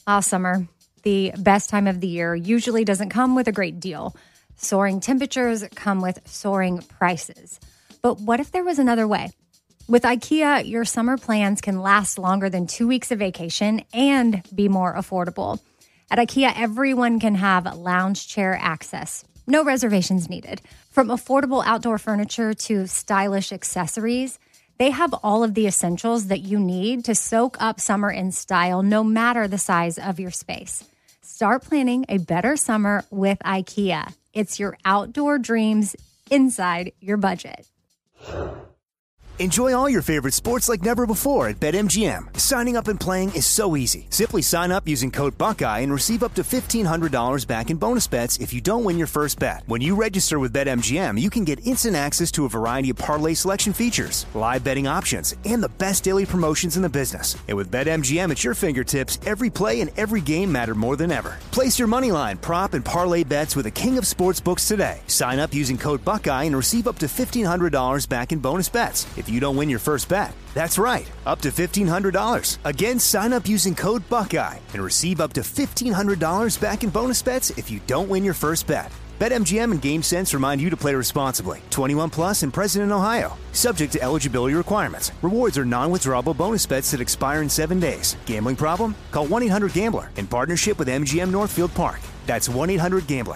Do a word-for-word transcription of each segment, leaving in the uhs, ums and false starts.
Ah, summer, the best time of the year, usually doesn't come with a great deal. Soaring temperatures come with soaring prices. But what if there was another way? With IKEA, your summer plans can last longer than two weeks of vacation and be more affordable. At IKEA, everyone can have lounge chair access. No reservations needed. From affordable outdoor furniture to stylish accessories, they have all of the essentials that you need to soak up summer in style, no matter the size of your space. Start planning a better summer with IKEA. It's your outdoor dreams inside your budget. Enjoy all your favorite sports like never before at BetMGM. Signing up and playing is so easy. Simply sign up using code Buckeye and receive up to fifteen hundred dollars back in bonus bets if you don't win your first bet. When you register with BetMGM, you can get instant access to a variety of parlay selection features, live betting options, and the best daily promotions in the business. And with BetMGM at your fingertips, every play and every game matter more than ever. Place your moneyline, prop, and parlay bets with the king of sportsbooks today. Sign up using code Buckeye and receive up to fifteen hundred dollars back in bonus bets if you don't win your first bet. That's right, up to fifteen hundred dollars. Again, sign up using code Buckeye and receive up to fifteen hundred dollars back in bonus bets if you don't win your first bet. BetMGM and GameSense remind you to play responsibly. twenty-one plus and present in Ohio. Subject to eligibility requirements. Rewards are non-withdrawable bonus bets that expire in seven days. Gambling problem? Call one eight hundred gambler in partnership with M G M Northfield Park. That's one eight hundred gambler.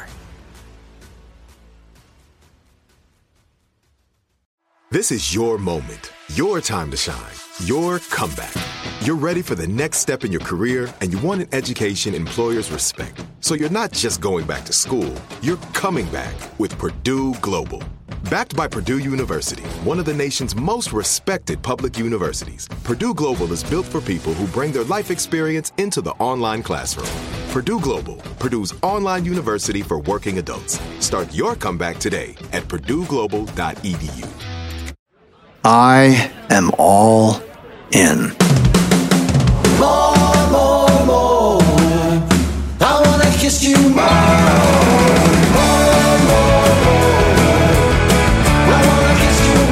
This is your moment, your time to shine, your comeback. You're ready for the next step in your career, and you want an education employers respect. So you're not just going back to school, you're coming back with Purdue Global. Backed by Purdue University, one of the nation's most respected public universities, Purdue Global is built for people who bring their life experience into the online classroom. Purdue Global, Purdue's online university for working adults. Start your comeback today at purdue global dot e d u. I am all in. More, more, more. I want to kiss you more. More, more, more. I want to kiss you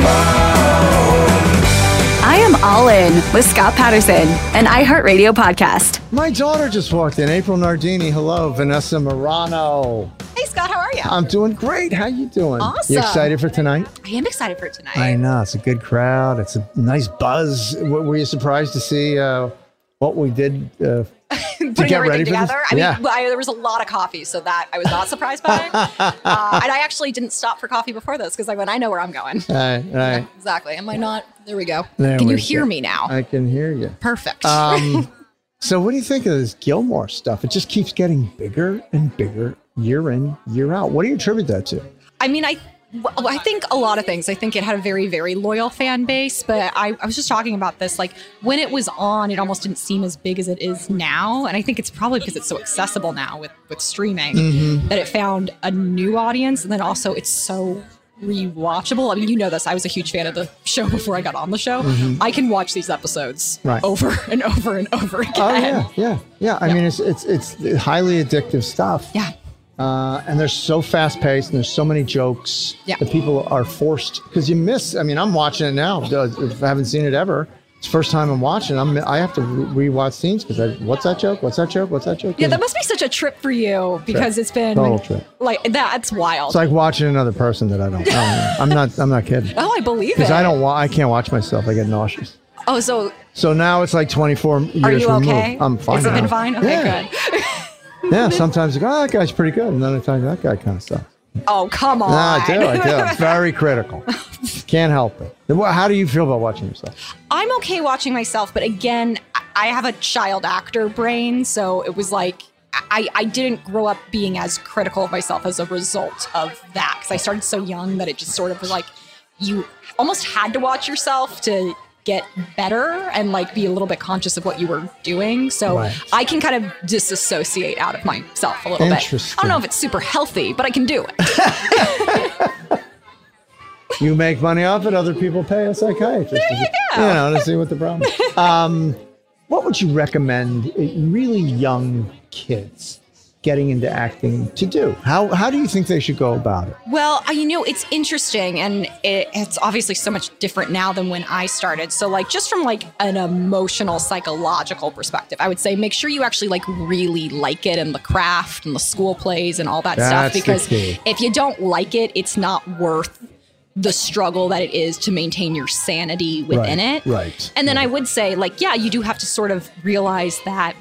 more. I am all in with Scott Patterson, an iHeartRadio podcast. My daughter just walked in. April Nardini. Hello, Vanessa Morano. Hey, Scott, how are you? I'm doing great. How you doing? Awesome. You excited for tonight? I am excited for tonight. I know. It's a good crowd. It's a nice buzz. W- Were you surprised to see uh, what we did uh, to Putting get ready for together. this? I mean, yeah. well, I, there was a lot of coffee, so that I was not surprised by it. uh, and I actually didn't stop for coffee before this because I went, I know where I'm going. Right, right. Yeah, exactly. Am I not? There we go. There Can we you hear go. me now? I can hear you. Perfect. Um, so what do you think of this Gilmore stuff? It just keeps getting bigger and bigger year in, year out. What do you attribute that to? I mean, I well, I think a lot of things. I think it had a very, very loyal fan base, but I, I was just talking about this. Like when it was on, it almost didn't seem as big as it is now. And I think it's probably because it's so accessible now with, with streaming Mm-hmm. that it found a new audience. And then also it's so rewatchable. I mean, you know this. I was a huge fan of the show before I got on the show. Mm-hmm. I can watch these episodes Right. over and over and over again. Oh yeah, yeah, yeah. I Yeah. mean, it's it's it's highly addictive stuff. Yeah. Uh, and they're so fast paced, and there's so many jokes Yeah. that people are forced because you miss. I mean, I'm watching it now. If I haven't seen it ever, it's the first time I'm watching. I'm I have to re- rewatch scenes because I what's that joke? What's that joke? What's that joke? Yeah, that must be such a trip for you because it's been Total trip. like that's wild. It's like watching another person that I don't. I don't know. I'm not. I'm not kidding. Oh, I believe it. Because I don't. Wa- I can't watch myself. I get nauseous. Oh, so So now it's like twenty-four years are you removed. okay? I'm fine. Has it now. been fine? Okay, Yeah. good. Yeah. Sometimes you go, oh, that guy's pretty good, and then other times that guy kind of sucks. Oh, come on. No, I do. I do. Very critical. Can't help it. How do you feel about watching yourself? I'm okay watching myself, but again, I- I have a child actor brain, so it was like I, I didn't grow up being as critical of myself as a result of that because I started so young that it just sort of was like you almost had to watch yourself to get better and like be a little bit conscious of what you were doing. So Right. I can kind of disassociate out of myself a little bit. Interesting. I don't know if it's super healthy, but I can do it. You make money off it, other people pay a psychiatrist. There you go. You know, to see what the problem is. Um, what would you recommend uh, really young kids getting into acting to do? How how do you think they should go about it? Well, uh, you know, it's interesting, and it, it's obviously so much different now than when I started. So, like, just from like an emotional, psychological perspective, I would say make sure you actually like really like it and the craft and the school plays and all that That's stuff. the Because key. if you don't like it, it's not worth the struggle that it is to maintain your sanity within Right, it. right, And then right. I would say, like, yeah, you do have to sort of realize that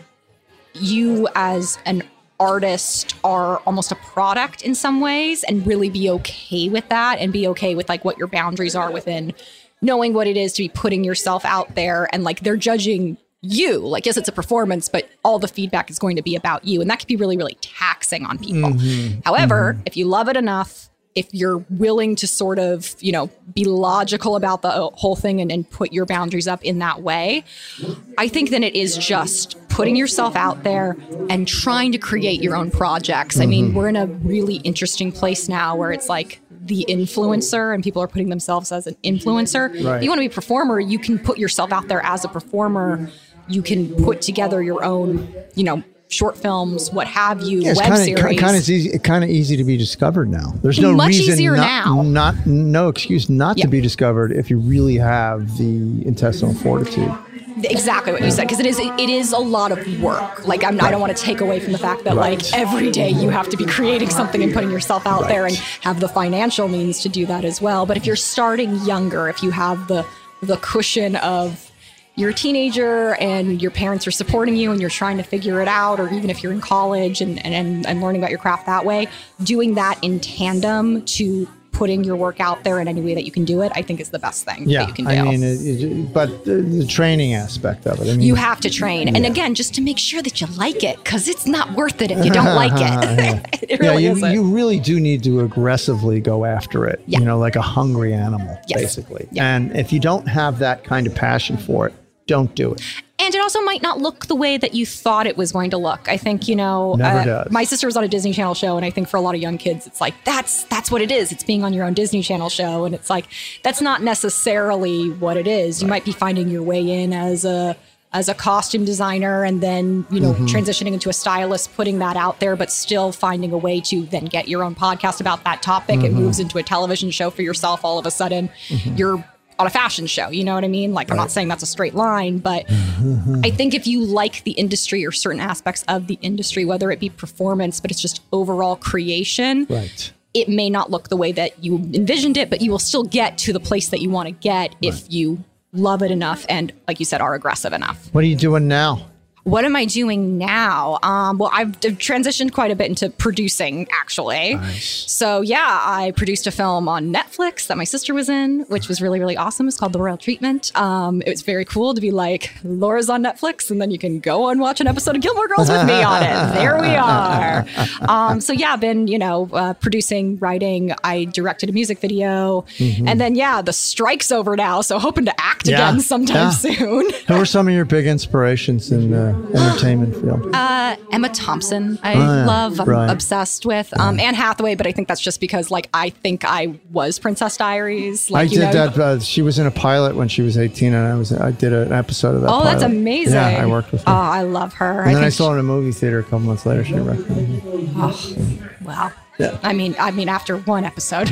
you as an artist are almost a product in some ways, and really be okay with that, and be okay with like what your boundaries are within knowing what it is to be putting yourself out there. And like, they're judging you. Like, yes, it's a performance, but all the feedback is going to be about you. And that can be really, really taxing on people. Mm-hmm. However, if you love it enough, if you're willing to sort of, you know, be logical about the whole thing and, and put your boundaries up in that way, I think then it is just putting yourself out there and trying to create your own projects. I mean, we're in a really interesting place now where it's like the influencer, and people are putting themselves as an influencer. Right. You want to be a performer, you can put yourself out there as a performer. You can put together your own, you know, short films, what have you, Yeah, it's web kind of series. kind of easy, kind of easy to be discovered now. There's no Much reason easier not, now. not no excuse not Yeah. to be discovered if you really have the intestinal fortitude. Exactly what you said, because it is it is a lot of work. Like, I'm, I don't want to take away from the fact that Right. like every day you have to be creating something and putting yourself out there, and Right. have the financial means to do that as well. But if you're starting younger, if you have the the cushion of you're a teenager and your parents are supporting you and you're trying to figure it out, or even if you're in college and and, and learning about your craft that way, doing that in tandem to putting your work out there in any way that you can do it, I think is the best thing Yeah, that you can do. I mean, it, it, but the, the training aspect of it. I mean, You have to train. And Yeah. again, just to make sure that you like it, because it's not worth it if you don't like it. It yeah, really you, isn't. you really do need to aggressively go after it. Yeah. You know, like a hungry animal, Yes. basically. Yeah. And if you don't have that kind of passion for it, don't do it. And it also might not look the way that you thought it was going to look. I think, you know, Never uh, does. my sister was on a Disney Channel show, and I think for a lot of young kids, it's like, that's that's what it is. It's being on your own Disney Channel show. And it's like, that's not necessarily what it is. You might be finding your way in as a as a costume designer, and then, you know, Mm-hmm. transitioning into a stylist, putting that out there, but still finding a way to then get your own podcast about that topic. Mm-hmm. It moves into a television show for yourself. All of a sudden, you're on a fashion show. You know what I mean? Like, I'm not saying that's a straight line, but I think if you like the industry or certain aspects of the industry, whether it be performance, but it's just overall creation, Right. it may not look the way that you envisioned it, but you will still get to the place that you want to get if you love it enough and, like you said, are aggressive enough. What are you doing now? What am I doing now? Um, well, I've d- transitioned quite a bit into producing, actually. Nice. So, yeah, I produced a film on Netflix that my sister was in, which was really, really awesome. It's called The Royal Treatment. Um, it was very cool to be like, Laura's on Netflix, and then you can go and watch an episode of Gilmore Girls with me on it. There we are. Um, so, yeah, I've been, you know, uh, producing, writing. I directed a music video. And then, yeah, the strike's over now, so hoping to act Yeah. again sometime Yeah. soon. Who are some of your big inspirations in the entertainment field? Uh, Emma Thompson, I Oh, yeah. love, I'm Right. obsessed with. Um, Anne Hathaway, but I think that's just because, like, I think I was Princess Diaries. Like, I you did know, that. Uh, she was in a pilot when she was eighteen, and I was I did an episode of that. Oh, that's pilot. amazing. Yeah, I worked with her. Oh, I love her. and then I think saw her in a movie theater a couple months later. She recommended me. she- wow. Yeah. I mean, I mean, after one episode,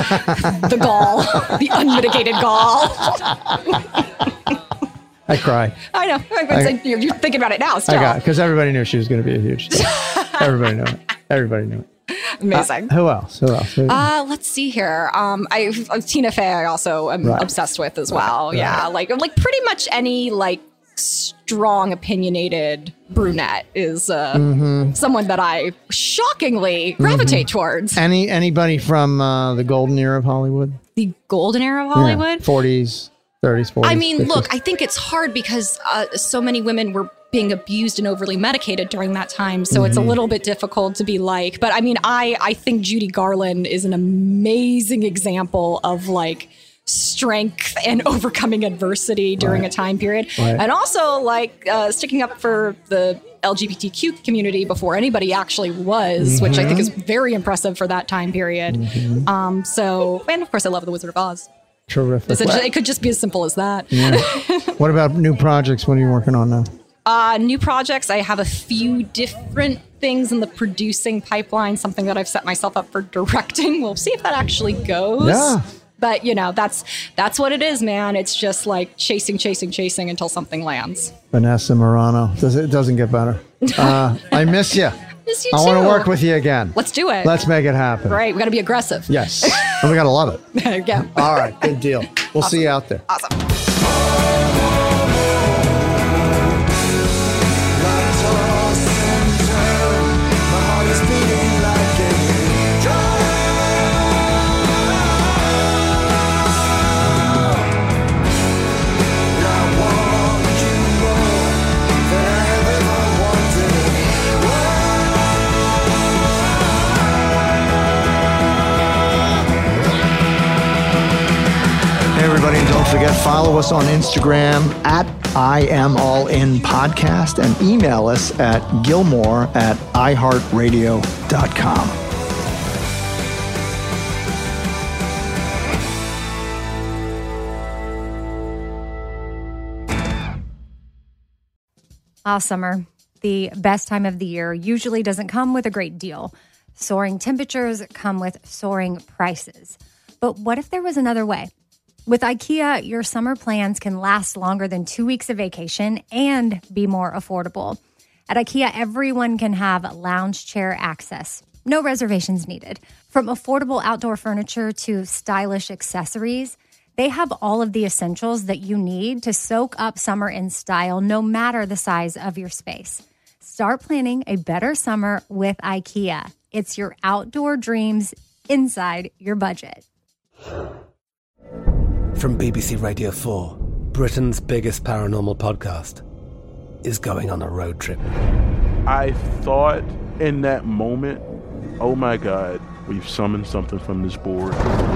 the gall, the unmitigated gall. I cried. I know. It's like you're, you're thinking about it now. Still. I got because everybody knew she was going to be a huge star. Everybody knew it. Everybody knew it. Amazing. Who else? Who else? Who- Uh, let's see here. Um, I uh, Tina Fey. I also am Right. obsessed with as well. Right. Yeah, like like pretty much any like strong, opinionated brunette is uh, Mm-hmm. someone that I shockingly gravitate towards. Any anybody from uh, the golden era of Hollywood? The golden era of Hollywood. forties, thirties, forties. I mean, fifties. look, I think it's hard because uh, so many women were being abused and overly medicated during that time. So it's a little bit difficult to be like, but I mean, I, I think Judy Garland is an amazing example of like strength and overcoming adversity during Right. a time period. Right. And also like uh, sticking up for the L G B T Q community before anybody actually was, which I think is very impressive for that time period. Um, so, and of course I love The Wizard of Oz. Terrific. Essentially, it could just be as simple as that. Yeah. What about new projects? What are you working on now? Uh, new projects. I have a few different things in the producing pipeline, something that I've set myself up for directing. We'll see if that actually goes. Yeah. But, you know, that's that's what it is, man. It's just like chasing, chasing, chasing until something lands. Vanessa Morano. Does it doesn't get better. Uh, I miss you. Miss you I too. want to work with you again. Let's do it. Let's make it happen. Great. We got to be aggressive. Yes. And we got to love it. There you go. All right. Good deal. We'll Awesome. see you out there. Awesome. Everybody, and don't forget, follow us on Instagram at I Am All In Podcast and email us at Gilmore at i heart radio dot com. Ah, summer, the best time of the year, usually doesn't come with a great deal. Soaring temperatures come with soaring prices. But what if there was another way? With IKEA, your summer plans can last longer than two weeks of vacation and be more affordable. At IKEA, everyone can have lounge chair access. No reservations needed. From affordable outdoor furniture to stylish accessories, they have all of the essentials that you need to soak up summer in style, no matter the size of your space. Start planning a better summer with IKEA. It's your outdoor dreams inside your budget. From B B C Radio four, Britain's biggest paranormal podcast is going on a road trip. I thought in that moment, oh my God, we've summoned something from this board.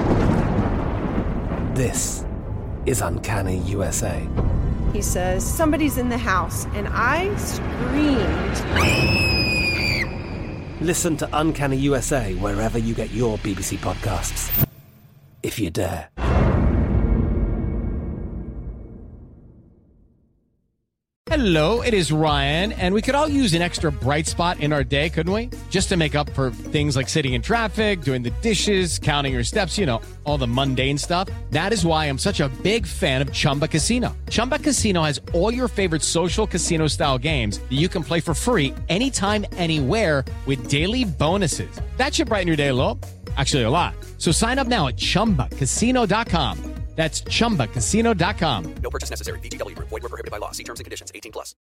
This is Uncanny U S A. He says, somebody's in the house, and I screamed. Listen to Uncanny U S A wherever you get your B B C podcasts, if you dare. Hello, it is Ryan, and we could all use an extra bright spot in our day, couldn't we? Just to make up for things like sitting in traffic, doing the dishes, counting your steps, you know, all the mundane stuff. That is why I'm such a big fan of Chumba Casino. Chumba Casino has all your favorite social casino-style games that you can play for free anytime, anywhere with daily bonuses. That should brighten your day a little. Actually, a lot. So sign up now at chumba casino dot com. That's chumba casino dot com. No purchase necessary. V G W Group. Void where prohibited by law. See terms and conditions. eighteen plus.